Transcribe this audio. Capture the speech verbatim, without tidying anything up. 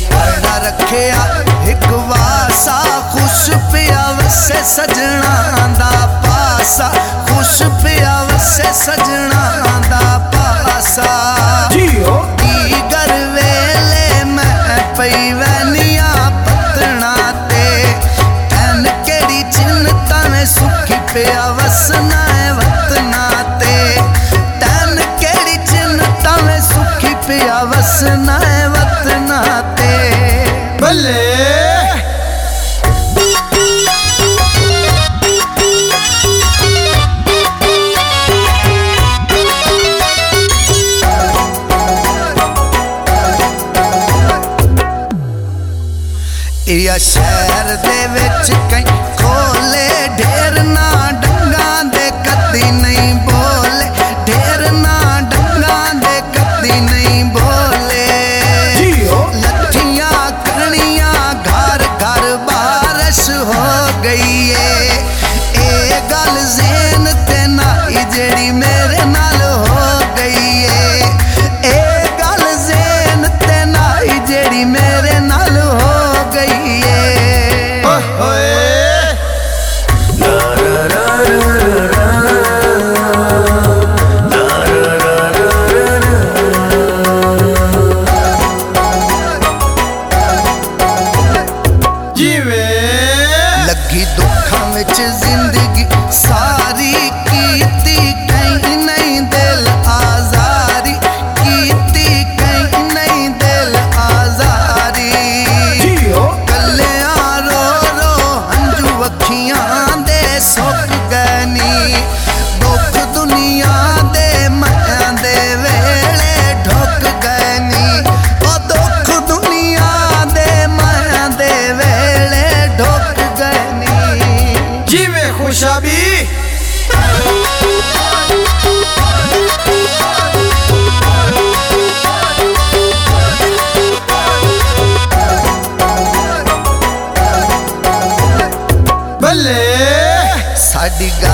बड़ा रखिया एक वासा खुश पिया वसे सजना दा पासा खुश पिया वसे सजना दा पासा जियो की गर वेले मैं पई वैनिया पतना ते तैन केड़ी चिंता में सुखी पिया वसना है वतना ते तैन केड़ी चिंता में सुखी पिया वसना है वतना ते भले या शहर दे विच कई खोले ढेर ना डंगा दे कदी नहीं बोले ढेर ना डंगा दे कदी नहीं बोले लठियां कणियां घर घर बारिश हो गई है ए गल ज़ेन ते नाई जेड़ी मेरे नाल हो गई है ए गल ज़ेन ते नाई जेड़ी मेरे नाल हो गई है लगी दुखा विच जिंदगी सारी कीती कहीं नहीं दिल आजारी कीती कहीं नहीं दिल आजारी कलिया रो रो हंजू अखियां दे सुक गनी दुख दुनिया दे मैं दे वेले ढुक गनी ओ दुख दुनिया दे मैं दे वेले ढुक गनी जीवे खुशाबी भले साडी